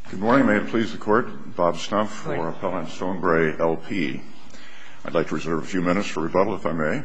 Good morning. May it please the Court. Bob Stumpf for Appellant Stonebray, L.P. I'd like to reserve a few minutes for rebuttal, if I may.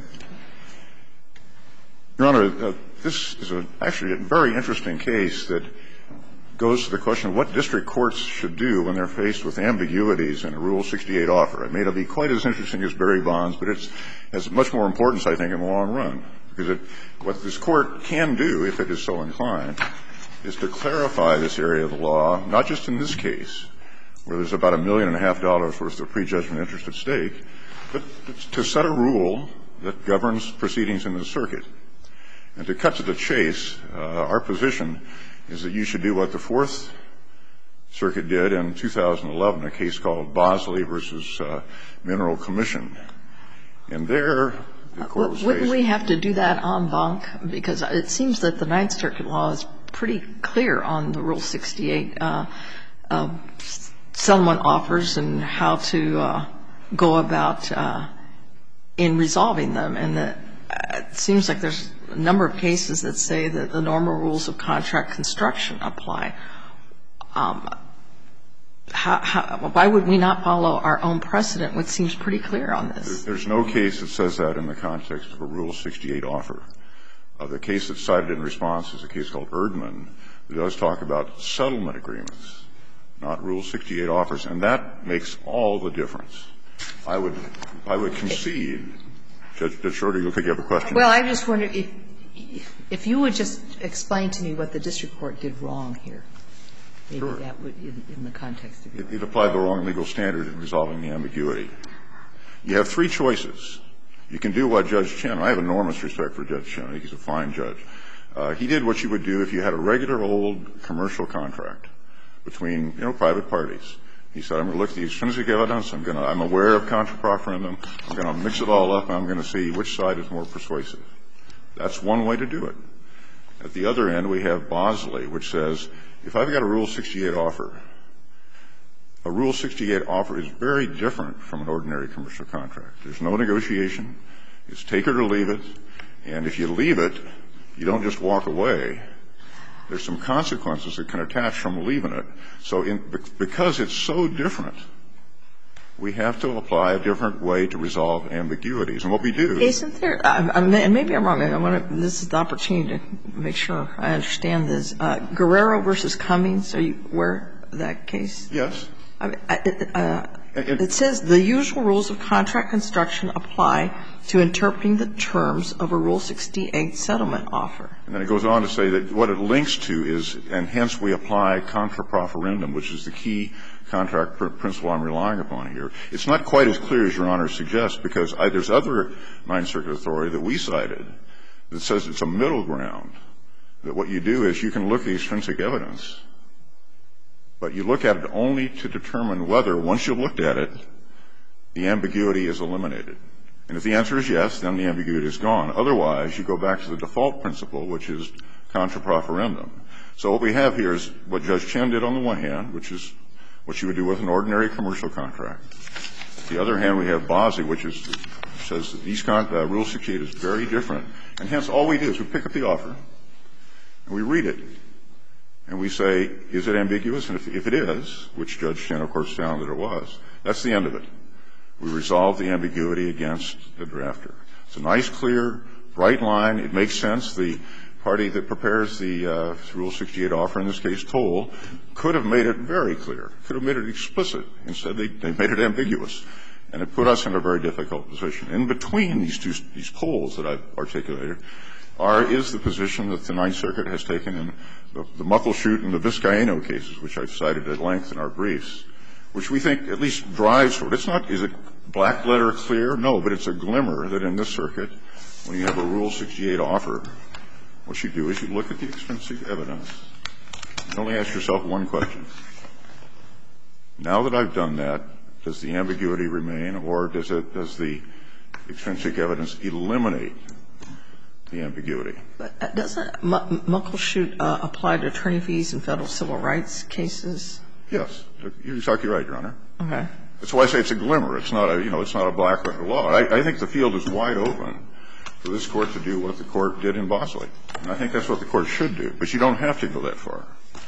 Your Honor, this is actually a very interesting case that goes to the question of what district courts should do when they're faced with ambiguities in a Rule 68 offer. It may not be quite as interesting as Barry Bonds, but it has much more importance, I think, in the long run. Because what this Court can do, if it is so inclined, is to clarify this area of the law, not just in this case, where there's about $1.5 million worth of prejudgment interest at stake, but to set a rule that governs proceedings in the circuit. And to cut to the chase, our position is that you should do what the Fourth Circuit did in 2011, a case called Bosley v. Mineral Commission. And there, the Court was faced. Wouldn't we have to do that en banc? Because it seems that the Ninth Circuit law is pretty clear on the Rule 68 settlement offers and how to go about in resolving them. And it seems like there's a number of cases that say that the normal rules of contract construction apply. Why would we not follow our own precedent, which seems pretty clear on this? There's no case that says that in the context of a Rule 68 offer. The case that's cited in response is a case called Erdman that does talk about settlement agreements, not Rule 68 offers. And that makes all the difference. I would concede. Judge Schroeder, you look like you have a question. Well, I just wondered if you would just explain to me what the district court did wrong here. Maybe that would, in the context of your argument. It applied the wrong legal standard in resolving the ambiguity. You have three choices. You can do what Judge Chen, I have enormous respect for Judge Chen. I think he's a fine judge. He did what you would do if you had a regular old commercial contract between, private parties. He said, I'm going to look at the extrinsic evidence. I'm aware of contra profferendum. I'm going to mix it all up, and I'm going to see which side is more persuasive. That's one way to do it. At the other end, we have Bosley, which says, if I've got a Rule 68 offer, a Rule 68 offer is very different from an ordinary commercial contract. There's no negotiation. It's take it or leave it. And if you leave it, you don't just walk away. There's some consequences that can attach from leaving it. So because it's so different, we have to apply a different way to resolve ambiguities. And what we do is — Isn't there — and maybe I'm wrong. This is the opportunity to make sure I understand this. Guerrero v. Cummings, are you aware of that case? Yes. It says the usual rules of contract construction apply to interpreting the terms of a Rule 68 settlement offer. And then it goes on to say that what it links to is, and hence we apply contra profferendum, which is the key contract principle I'm relying upon here. It's not quite as clear as Your Honor suggests, because there's other Ninth Circuit authority that we cited that says it's a middle ground, that what you do is you can look at the extrinsic evidence, but you look at it only to determine whether, once you've looked at it, the ambiguity is eliminated. And if the answer is yes, then the ambiguity is gone. Otherwise, you go back to the default principle, which is contra profferendum. So what we have here is what Judge Chen did on the one hand, which is what you would do with an ordinary commercial contract. On the other hand, we have Bosley, which says that these Rule 68 is very different. And hence, all we do is we pick up the offer and we read it. And we say, is it ambiguous? And if it is, which Judge Chen, of course, found that it was, that's the end of it. We resolve the ambiguity against the drafter. It's a nice, clear, bright line. It makes sense. The party that prepares the Rule 68 offer, in this case Toll, could have made it very clear, could have made it explicit. Instead, they made it ambiguous. And it put us in a very difficult position. In between these poles that I've articulated is the position that the Ninth Circuit has taken in the Muckleshoot and the Vizcaíno cases, which I've cited at length in our briefs, which we think at least drives toward. It's not, is it black letter clear? No, but it's a glimmer that in this circuit, when you have a Rule 68 offer, what you do is you look at the extrinsic evidence. You only ask yourself one question. Now that I've done that, does the ambiguity remain, or does the extrinsic evidence eliminate the ambiguity? But doesn't Muckleshoot apply to attorney fees in Federal civil rights cases? Yes. You're exactly right, Your Honor. Okay. That's why I say it's a glimmer. It's not a black letter law. I think the field is wide open for this Court to do what the Court did in Bosley. And I think that's what the Court should do. But you don't have to go that far.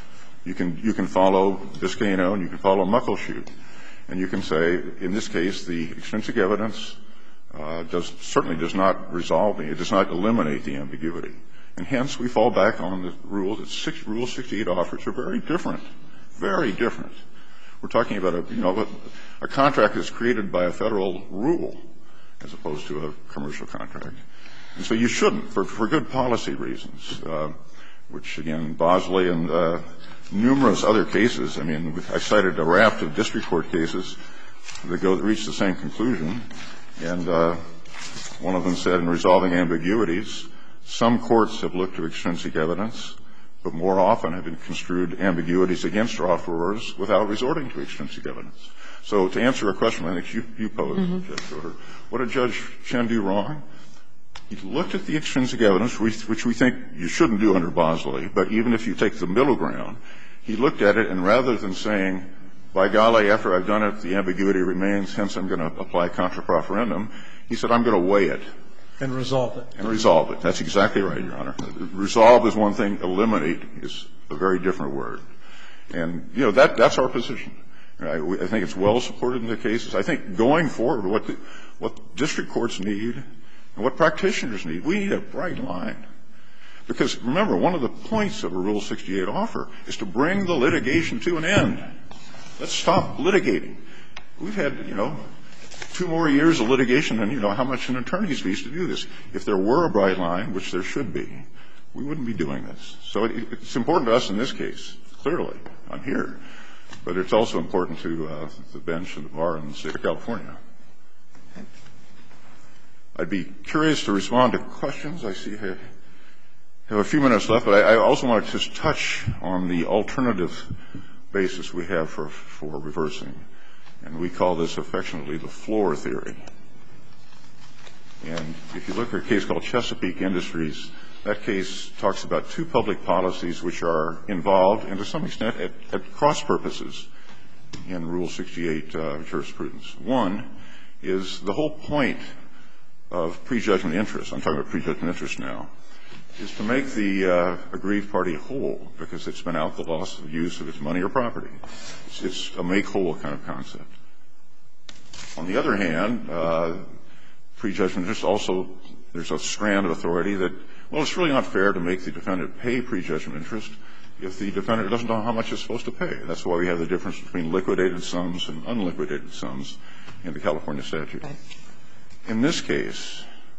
You can follow Biscayne and you can follow Muckleshoot. And you can say, in this case, the extrinsic evidence certainly does not resolve it does not eliminate the ambiguity. And hence, we fall back on the rule that Rule 68 offers are very different, very different. We're talking about a contract that's created by a federal rule as opposed to a commercial contract. And so you shouldn't, for good policy reasons, which, again, Bosley and numerous other cases, I mean, I cited a raft of district court cases that reach the same conclusion. And one of them said, in resolving ambiguities, some courts have looked to extrinsic evidence, but more often have been construed ambiguities against offerors without resorting to extrinsic evidence. So to answer a question I think you posed, Judge Schroeder, what did Judge Chen do wrong? He looked at the extrinsic evidence, which we think you shouldn't do under Bosley, but even if you take the middle ground, he looked at it, and rather than saying, by golly, after I've done it, the ambiguity remains, hence I'm going to apply contra profferendum, he said, I'm going to weigh it. And resolve it. And resolve it. That's exactly right, Your Honor. Resolve is one thing. Eliminate is a very different word. And, that's our position. I think it's well supported in the cases. I think going forward, what district courts need and what practitioners need, we need a bright line. Because, remember, one of the points of a Rule 68 offer is to bring the litigation to an end. Let's stop litigating. We've had, 2 more years of litigation and, how much an attorney's fees to do this. If there were a bright line, which there should be, we wouldn't be doing this. So it's important to us in this case, clearly. I'm here. But it's also important to the bench and the bar in the state of California. I'd be curious to respond to questions. I see I have a few minutes left, but I also want to just touch on the alternative basis we have for reversing. And we call this affectionately the floor theory. And if you look at a case called Chesapeake Industries, that case talks about 2 public policies which are involved, and to some extent at cross purposes, in Rule 68 jurisprudence. One is the whole point of prejudgment interest, I'm talking about prejudgment interest now, is to make the aggrieved party whole because it's been out the loss of use of its money or property. It's a make whole kind of concept. On the other hand, prejudgment interest also, there's a strand of authority that, well, it's really not fair to make the defendant pay prejudgment interest if the defendant doesn't know how much it's supposed to pay. That's why we have the difference between liquidated sums and unliquidated sums in the California statute. Right. In this case,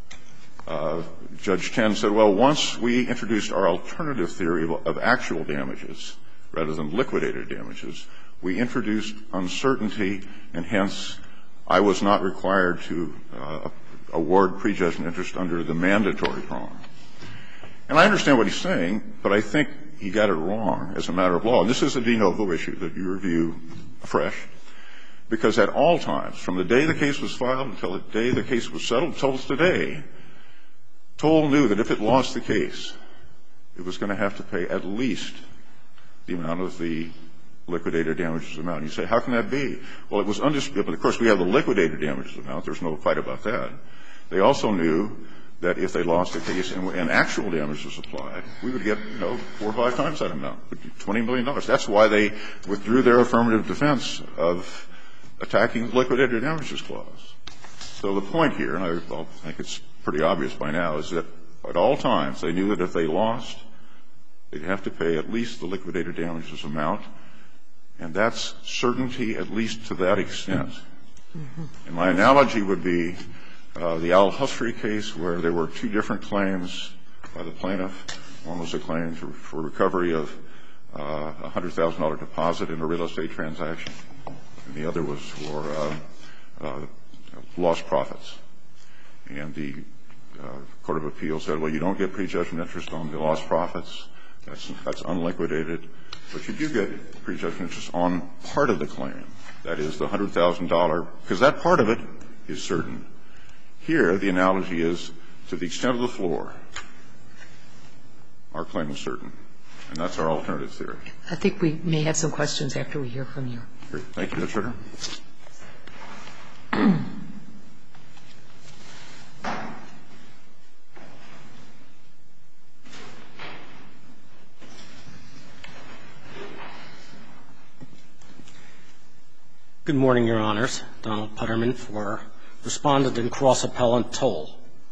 Judge Chen said, well, once we introduced our alternative theory of actual damages rather than liquidated damages, we introduced uncertainty, and hence I was not required to award prejudgment interest under the mandatory prong. And I understand what he's saying, but I think he got it wrong as a matter of law. And this is a de novo issue that you review afresh, because at all times, from the day the case was filed until the day the case was settled until today, Toll knew that if it lost the case, it was going to have to pay at least the amount of the liquidated damages amount. And you say, how can that be? Well, it was undisputed. But, of course, we have the liquidated damages amount. There's no fight about that. They also knew that if they lost the case and actual damage was applied, we would get, 4 or 5 times that amount, $20 million. That's why they withdrew their affirmative defense of attacking the liquidated damages clause. So the point here, and I think it's pretty obvious by now, is that at all times they knew that if they lost, they'd have to pay at least the liquidated damages amount, and that's certainty at least to that extent. And my analogy would be the Al-Husri case, where there were 2 different claims by the plaintiff. One was a claim for recovery of a $100,000 deposit in a real estate transaction, and the other was for lost profits. And the Court of Appeals said, well, you don't get prejudgment interest on the lost profits. That's unliquidated. But you do get prejudgment interest on part of the claim, that is the $100,000, because that part of it is certain. Here, the analogy is to the extent of the floor, our claim is certain. And that's our alternative theory. I think we may have some questions after we hear from you. Thank you, Judge Schroeder. Good morning, Your Honors. Donald Putterman for Respondent and Cross Appellant Toll.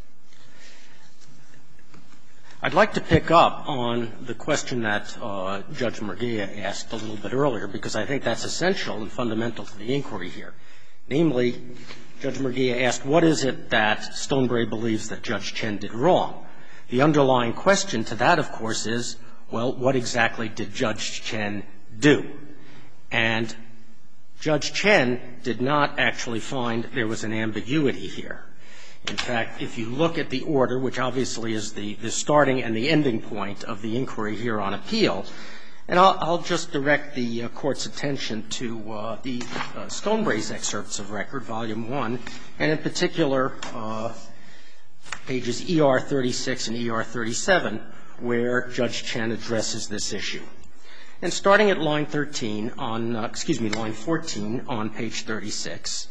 I'd like to pick up on the question that Judge Murguia asked a little bit earlier, because I think that's essential and fundamental to the inquiry here. Namely, Judge Murguia asked, what is it that Stonebrae believes that Judge Chen did wrong? The underlying question to that, of course, is, well, what exactly did Judge Chen do? And Judge Chen did not actually find there was an ambiguity here. In fact, if you look at the order, which obviously is the starting and the ending point of the inquiry here on appeal, and I'll just direct the Court's attention to the Stonebrae's excerpts of record, Volume 1, and in particular pages ER 36 and ER 37, where Judge Chen addresses this issue. And starting at line 13 on, line 14 on page 36,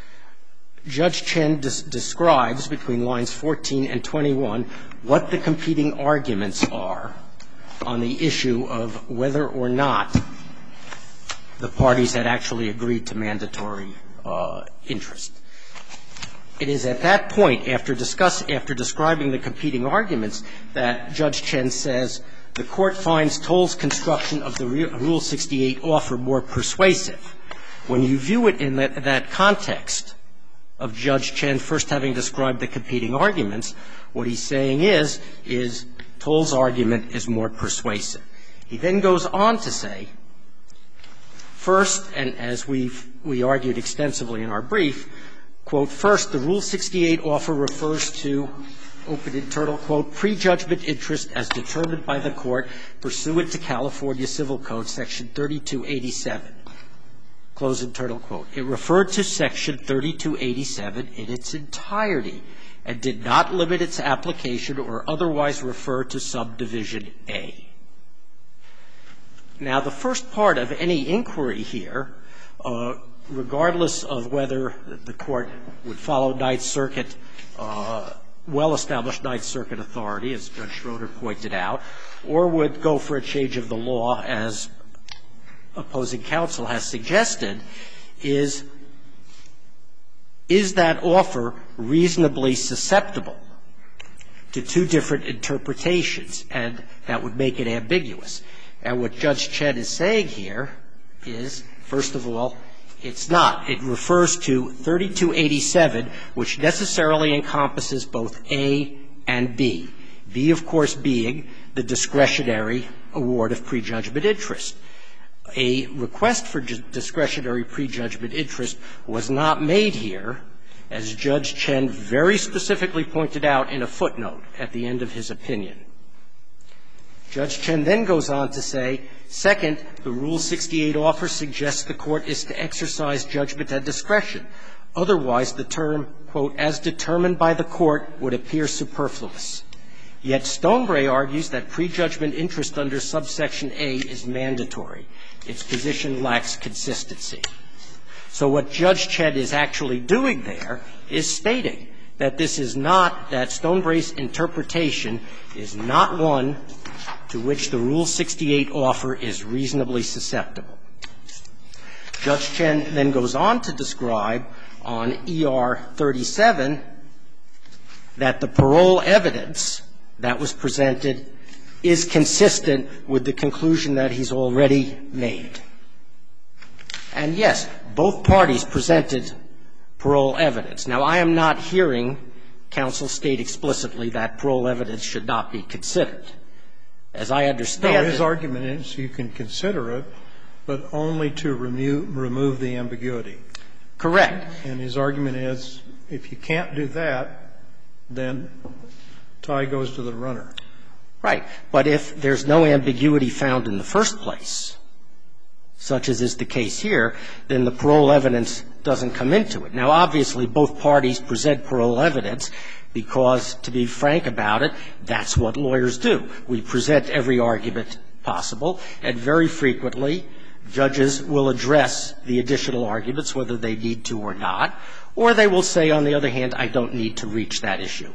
Judge Chen describes between lines 14 and 21 what the competing arguments are on the issue of whether or not the parties had actually agreed to mandatory interest. It is at that point, after describing the competing arguments, that Judge Chen says, the Court finds Toll's construction of the Rule 68 offer more persuasive. When you view it in that context of Judge Chen first having described the competing arguments, what he's saying is Toll's argument is more persuasive. He then goes on to say, first, and as we argued extensively in our brief, quote, first, the Rule 68 offer refers to, open internal quote, prejudgment interest as determined by the Court pursuant to California Civil Code, Section 3287. Close internal quote. It referred to Section 3287 in its entirety and did not limit its application or otherwise refer to Subdivision A. Now, the first part of any inquiry here, regardless of whether the Court would follow Ninth Circuit, well-established Ninth Circuit authority, as Judge Schroeder pointed out, or would go for a change of the law, as opposing counsel has suggested, is that offer reasonably susceptible to two different interpretations, and that would make it ambiguous. And what Judge Chen is saying here is, first of all, it's not. It refers to 3287, which necessarily encompasses both A and B. B, of course, being the discretionary award of prejudgment interest. A request for discretionary prejudgment interest was not made here, as Judge Chen very specifically pointed out in a footnote at the end of his opinion. Judge Chen then goes on to say, second, the Rule 68 offer suggests the Court is to exercise judgment at discretion. Otherwise, the term, quote, as determined by the Court would appear superfluous. Yet Stonebrae argues that prejudgment interest under subsection A is mandatory. Its position lacks consistency. So what Judge Chen is actually doing there is stating that this is not, that Stonebrae's interpretation is not one to which the Rule 68 offer is reasonably susceptible. Judge Chen then goes on to describe on ER 37 that the parole evidence that was presented is consistent with the conclusion that he's already made. And yes, both parties presented parole evidence. Now, I am not hearing counsel state explicitly that parole evidence should not be considered. As I understand it. No, his argument is you can consider it, but only to remove the ambiguity. Correct. And his argument is if you can't do that, then tie goes to the runner. Right. But if there's no ambiguity found in the first place, such as is the case here, then the parole evidence doesn't come into it. Now, obviously, both parties present parole evidence because, to be frank about it, that's what lawyers do. We present every argument possible, and very frequently, judges will address the additional arguments, whether they need to or not, or they will say, on the other hand, I don't need to reach that issue.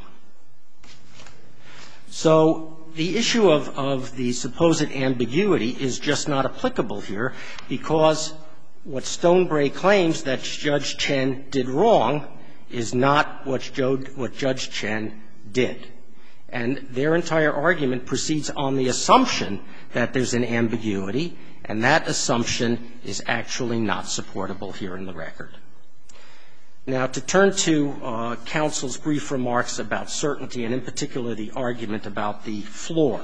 So the issue of the supposed ambiguity is just not applicable here because what Stonebray claims that Judge Chen did wrong is not what Judge Chen did. And their entire argument proceeds on the assumption that there's an ambiguity, and that assumption is actually not supportable here in the record. Now, to turn to counsel's brief remarks about certainty, and in particular the argument about the floor.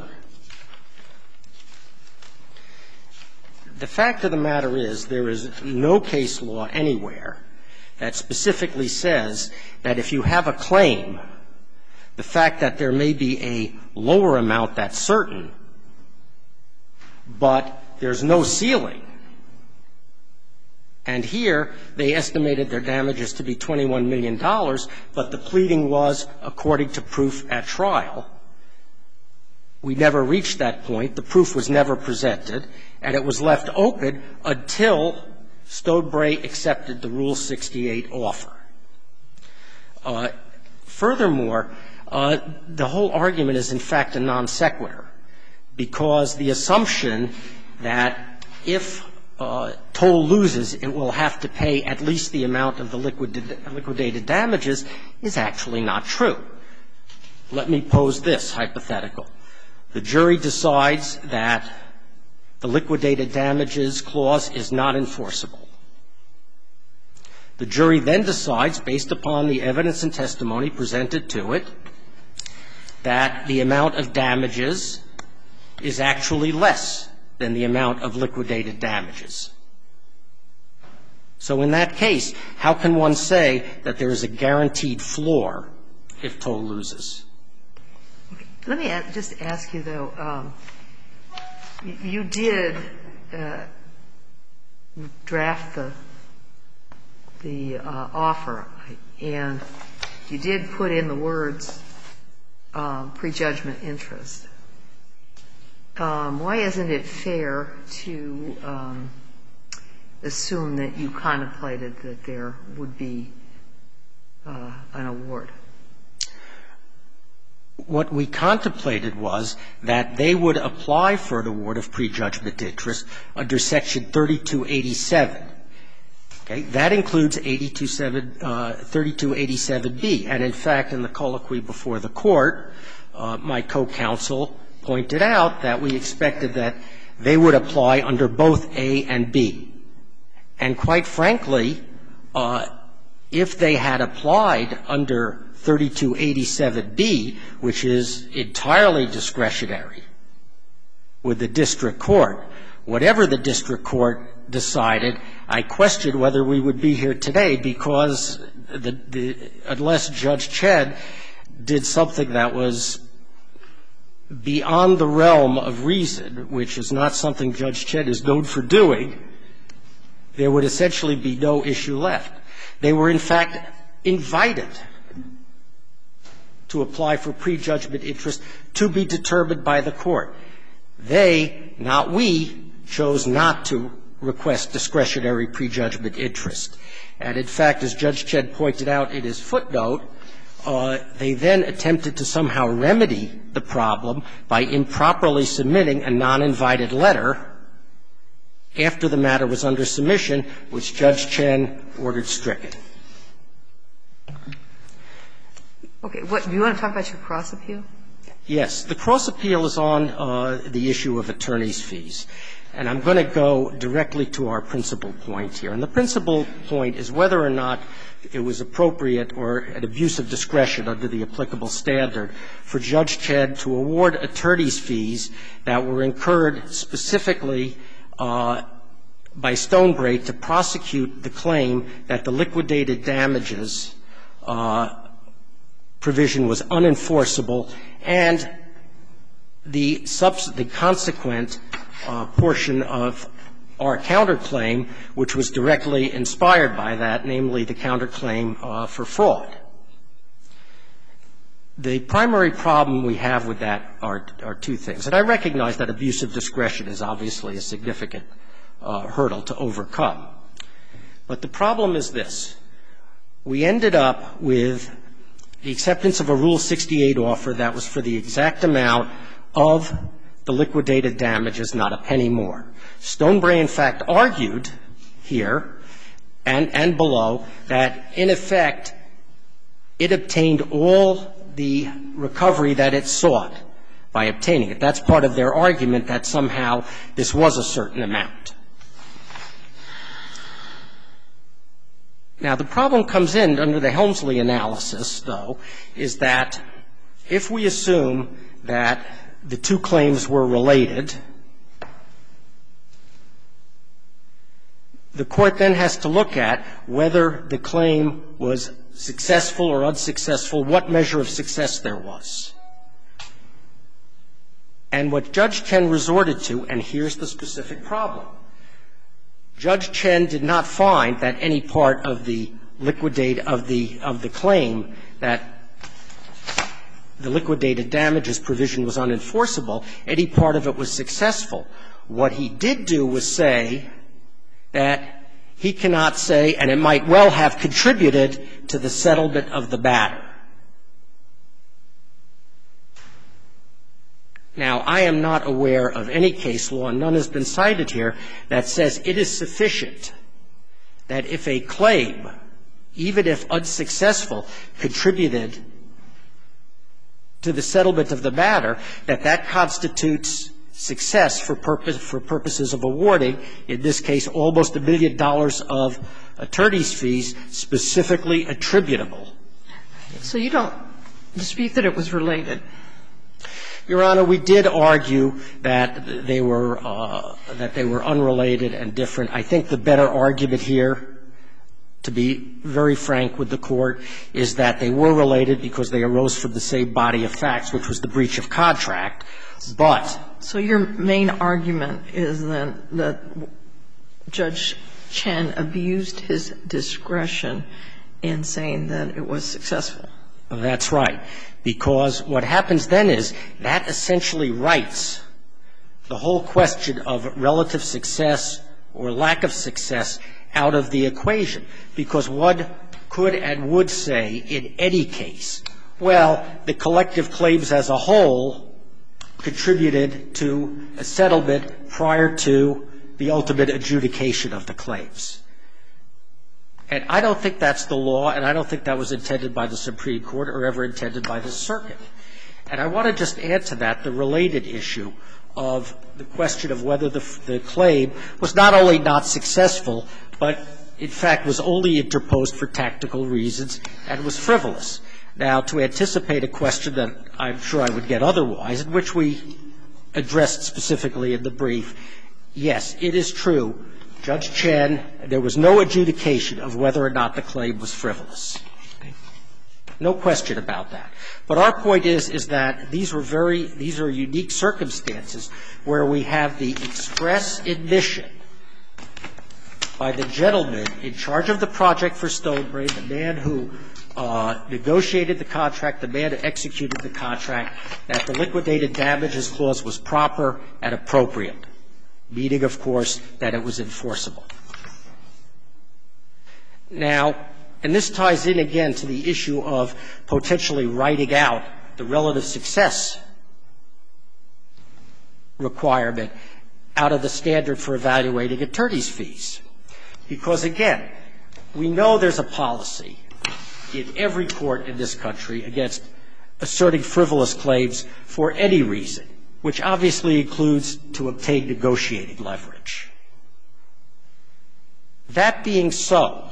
The fact of the matter is there is no case law anywhere that specifically says that if you have a claim, the fact that there may be a lower amount that's certain, but there's no ceiling. And here they estimated their damages to be $21 million, but the pleading was according to proof at trial. We never reached that point. The proof was never presented, and it was left open until Stonebray accepted the Rule 68 offer. Furthermore, the whole argument is, in fact, a non sequitur, because the assumption that if Toll loses, it will have to pay at least the amount of the liquidated damages is actually not true. Let me pose this hypothetical. The jury decides that the liquidated damages clause is not enforceable. The jury then decides, based upon the evidence and testimony presented to it, that the amount of damages is actually less than the amount of liquidated damages. So in that case, how can one say that there is a guaranteed floor if Toll loses? Let me just ask you, though, you did draft the offer, and you did put in the words prejudgment interest. Why isn't it fair to assume that you contemplated that there would be an award? What we contemplated was that they would apply for an award of prejudgment interest under Section 3287. Okay? That includes 3287B. And, in fact, in the colloquy before the Court, my co-counsel pointed out that we expected that they would apply under both A and B. And, quite frankly, if they had applied under 3287B, which is entirely discretionary with the district court, whatever the district court decided, I questioned whether we would be here today, because unless Judge Chedd did something that was beyond the realm of reason, which is not something Judge Chedd is known for doing, there would essentially be no issue left. They were, in fact, invited to apply for prejudgment interest to be determined by the Court. They, not we, chose not to request discretionary prejudgment interest. And, in fact, as Judge Chedd pointed out in his footnote, they then attempted to somehow remedy the problem by improperly submitting a non-invited letter after the matter was under submission, which Judge Chen ordered stricken. Okay. Do you want to talk about your cross-appeal? Yes. The cross-appeal is on the issue of attorney's fees. And I'm going to go directly to our principal point here. And the principal point is whether or not it was appropriate or an abuse of discretion under the applicable standard for Judge Chedd to award attorney's fees that were incurred specifically by Stonebray to prosecute the claim that the liquidated damages provision was unenforceable, and the consequent portion of our counterclaim, which was directly inspired by that, namely the counterclaim for fraud. The primary problem we have with that are two things. And I recognize that abuse of discretion is obviously a significant hurdle to overcome. But the problem is this. We ended up with the acceptance of a Rule 68 offer that was for the exact amount of the liquidated damages, not a penny more. Stonebray, in fact, argued here and below that, in effect, it obtained all the recovery that it sought by obtaining it. That's part of their argument that somehow this was a certain amount. Now, the problem comes in under the Helmsley analysis, though, is that if we assume that the two claims were related, the Court then has to look at whether the claim was successful or unsuccessful, what measure of success there was. And what Judge Chen resorted to, and here's the specific problem, Judge Chen did not find that any part of the claim that the liquidated damages provision was unenforceable, any part of it was successful. What he did do was say that he cannot say, and it might well have contributed to the settlement of the matter. Now, I am not aware of any case law, and none has been cited here, that says it is sufficient that if a claim, even if unsuccessful, contributed to the settlement of the matter, that that constitutes success for purposes of awarding, in this case, almost $1 million of attorney's fees specifically attributable. So you don't dispute that it was related? Your Honor, we did argue that they were unrelated and different. I think the better argument here, to be very frank with the Court, is that they were related because they arose from the same body of facts, which was the breach of contract. But so your main argument is then that Judge Chen abused his discretion in saying that it was successful? That's right. Because what happens then is that essentially writes the whole question of relative success or lack of success out of the equation. Because one could and would say in any case, well, the collective claims as a whole contributed to a settlement prior to the ultimate adjudication of the claims. And I don't think that's the law, and I don't think that was intended by the Supreme Court or ever intended by the Circuit. And I want to just add to that the related issue of the question of whether the claim was not only not successful, but in fact was only interposed for tactical reasons and was frivolous. Now, to anticipate a question that I'm sure I would get otherwise, in which we addressed specifically in the brief, yes, it is true, Judge Chen, there was no adjudication of whether or not the claim was frivolous. No question about that. But our point is that these are unique circumstances where we have the express admission by the gentleman in charge of the project for Stonebrain, the man who negotiated the contract, the man who executed the contract, that the liquidated damages clause was proper and appropriate, meaning, of course, that it was enforceable. Now, and this ties in again to the issue of potentially writing out the relative success requirement out of the standard for evaluating attorney's fees. Because, again, we know there's a policy in every court in this country against asserting frivolous claims for any reason, which obviously includes to obtain negotiating leverage. That being so,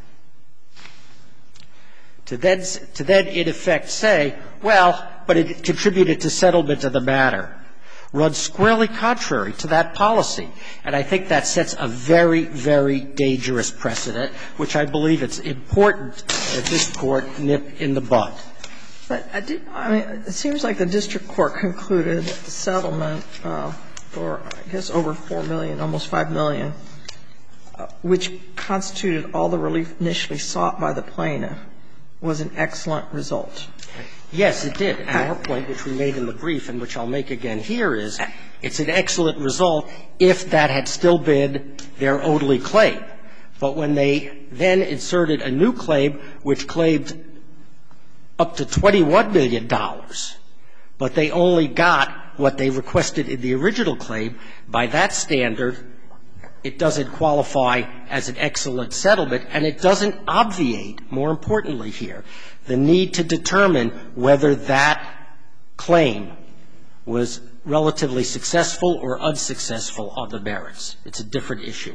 to then in effect say, well, but it contributed to settlement of the matter, runs squarely contrary to that policy. And I think that sets a very, very dangerous precedent, which I believe it's important that this Court nip in the bud. But it seems like the district court concluded the settlement for, I guess, over $4 million, almost $5 million, which constituted all the relief initially sought by the plaintiff, was an excellent result. Yes, it did. And our point, which we made in the brief and which I'll make again here, is it's an excellent result if that had still been their only claim. But when they then inserted a new claim, which claimed up to $21 million, but they only got what they requested in the original claim, by that standard, it doesn't qualify as an excellent settlement, and it doesn't obviate, more importantly here, the need to determine whether that claim was relatively successful or unsuccessful on the merits. It's a different issue.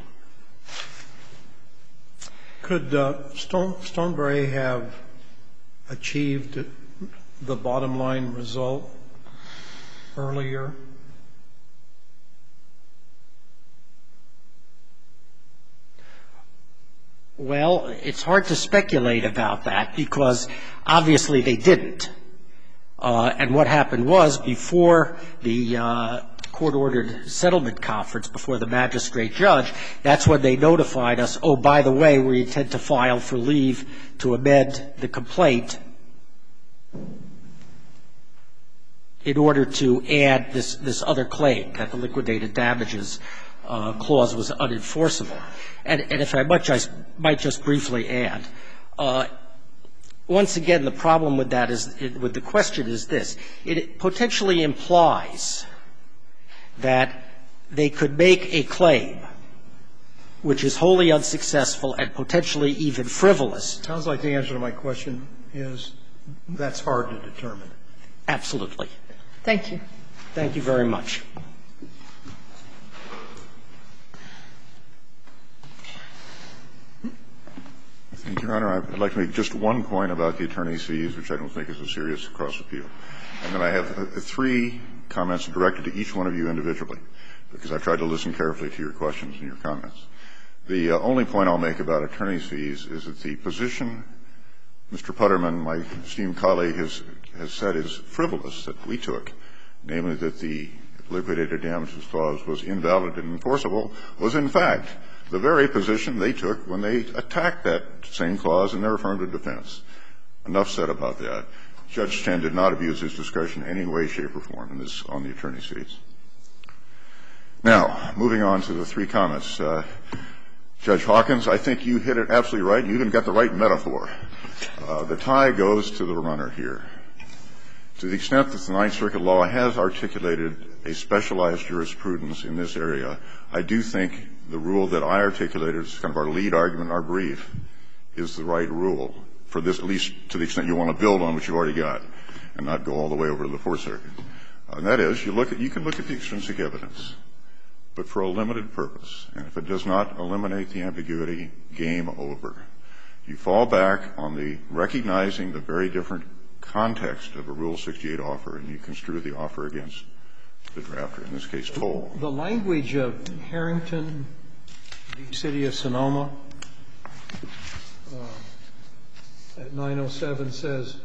Could Stonebrae have achieved the bottom line result earlier? Well, it's hard to speculate about that because obviously they didn't. And what happened was, before the court-ordered settlement conference, before the magistrate judge, that's when they notified us, oh, by the way, we intend to file for leave to amend the complaint in order to add this other claim, that the liquidated damages clause was unenforceable. And if I might just briefly add, once again, the problem with that is, with the question is this. It potentially implies that they could make a claim which is wholly unsuccessful and potentially even frivolous. Sounds like the answer to my question is that's hard to determine. Absolutely. Thank you. Thank you very much. Thank you, Your Honor. I'd like to make just one point about the attorney's fees, which I don't think is a serious cross-appeal. And then I have 3 comments directed to each one of you individually, because I've tried to listen carefully to your questions and your comments. The only point I'll make about attorney's fees is that the position Mr. Putterman, my esteemed colleague, has said is frivolous that we took, namely that the liquidated damages clause was invalid and enforceable, was in fact the very position they took when they attacked that same clause in their affirmative defense. Enough said about that. Judge Chen did not abuse his discretion in any way, shape, or form in this, on the attorney's fees. Now, moving on to the 3 comments. Judge Hawkins, I think you hit it absolutely right. You even got the right metaphor. The tie goes to the runner here. To the extent that the Ninth Circuit law has articulated a specialized jurisprudence in this area, I do think the rule that I articulated as kind of our lead argument in our brief is the right rule for this, at least to the extent you want to build on what you've already got and not go all the way over to the Fourth Circuit. And that is, you can look at the extrinsic evidence, but for a limited purpose. And if it does not eliminate the ambiguity, game over. You fall back on the recognizing the very different context of a Rule 68 offer, and you construe the offer against the drafter, in this case, Toll. The language of Harrington v. City of Sonoma at 907 says,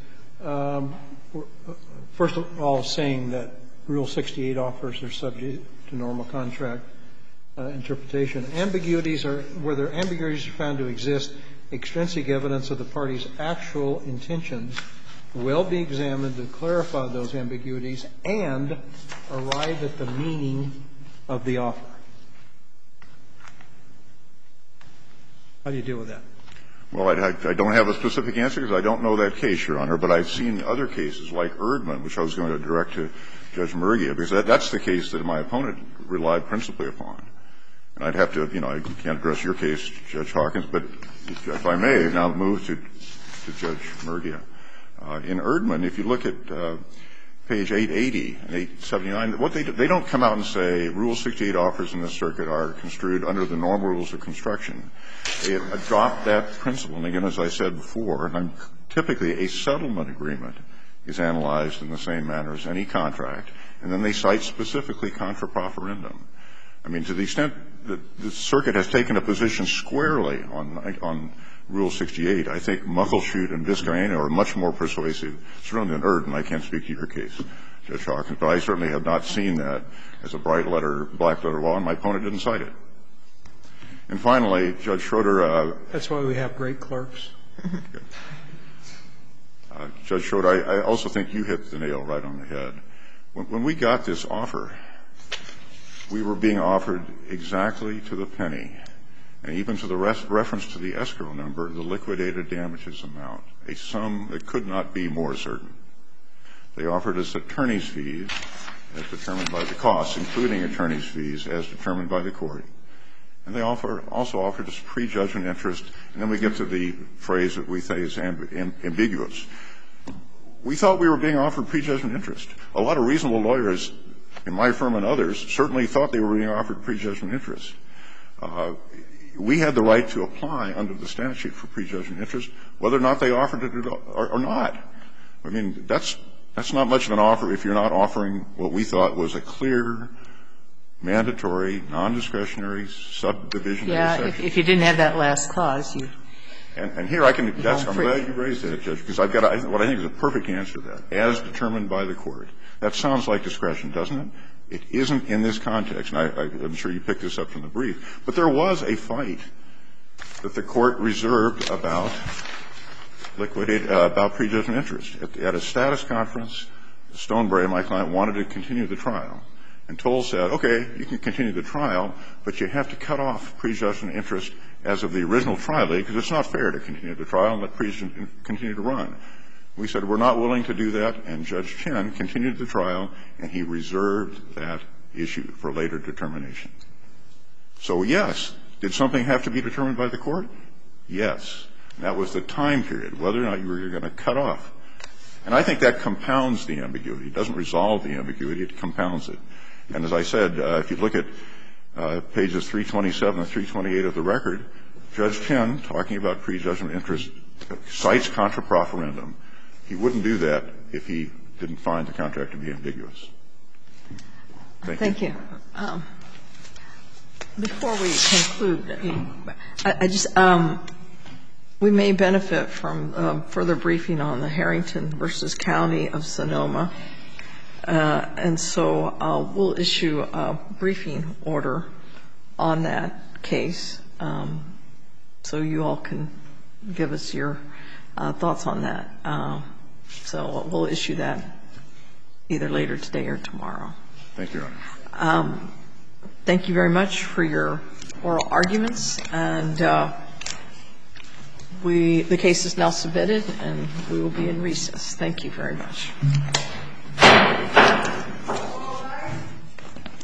first of all, saying that Rule 68 offers are subject to normal contract interpretation. Ambiguities are, where there ambiguities are found to exist, extrinsic evidence of the party's actual intentions will be examined to clarify those ambiguities and arrive at the meaning of the offer. How do you deal with that? Well, I don't have a specific answer because I don't know that case, Your Honor, but I've seen other cases like Erdman, which I was going to direct to Judge Murgia, because that's the case that my opponent relied principally upon. And I'd have to, I can't address your case, Judge Hawkins, but if I may now move to Judge Murgia. In Erdman, if you look at page 880 and 879, what they don't come out and say Rule 68 offers in this circuit are construed under the normal rules of construction. They adopt that principle. And again, as I said before, typically a settlement agreement is analyzed in the same manner as any contract, and then they cite specifically contra proferendum. I mean, to the extent that the circuit has taken a position squarely on Rule 68, I think Muckleshoot and Vizcaíno are much more persuasive, certainly than Erdman. I can't speak to your case, Judge Hawkins, but I certainly have not seen that as a black letter law, and my opponent didn't cite it. And finally, Judge Schroeder. That's why we have great clerks. Judge Schroeder, I also think you hit the nail right on the head. When we got this offer, we were being offered exactly to the penny, and even to the reference to the escrow number, the liquidated damages amount, a sum that could not be more certain. They offered us attorney's fees as determined by the costs, including attorney's fees as determined by the court. And they also offered us prejudgment interest. And then we get to the phrase that we say is ambiguous. We thought we were being offered prejudgment interest. A lot of reasonable lawyers in my firm and others certainly thought they were being offered prejudgment interest. We had the right to apply under the statute for prejudgment interest, whether or not they offered it or not. I mean, that's not much of an offer if you're not offering what we thought was a clear, mandatory, non-discretionary subdivision. Yeah, if you didn't have that last clause, you. And here I can, I'm glad you raised that, Judge, because I've got what I think is a perfect answer to that, as determined by the court. That sounds like discretion, doesn't it? It isn't in this context, and I'm sure you picked this up from the brief. But there was a fight that the court reserved about prejudgment interest. At a status conference, Stonebrae, my client, wanted to continue the trial. And Toll said, okay, you can continue the trial, but you have to cut off prejudgment interest as of the original trial date, because it's not fair to continue the trial and let prejudgment continue to run. We said we're not willing to do that, and Judge Chen continued the trial, and he reserved that issue for later determination. So, yes, did something have to be determined by the court? Yes. And that was the time period, whether or not you were going to cut off. And I think that compounds the ambiguity. It doesn't resolve the ambiguity. It compounds it. And as I said, if you look at pages 327 and 328 of the record, Judge Chen, talking about prejudgment interest, cites contra proferendum. He wouldn't do that if he didn't find the contract to be ambiguous. Thank you. Before we conclude, we may benefit from further briefing on the Harrington v. County of Sonoma. And so we'll issue a briefing order on that case, so you all can give us your thoughts on that. So we'll issue that either later today or tomorrow. Thank you, Your Honor. Thank you very much for your oral arguments. And the case is now submitted, and we will be in recess. Thank you very much.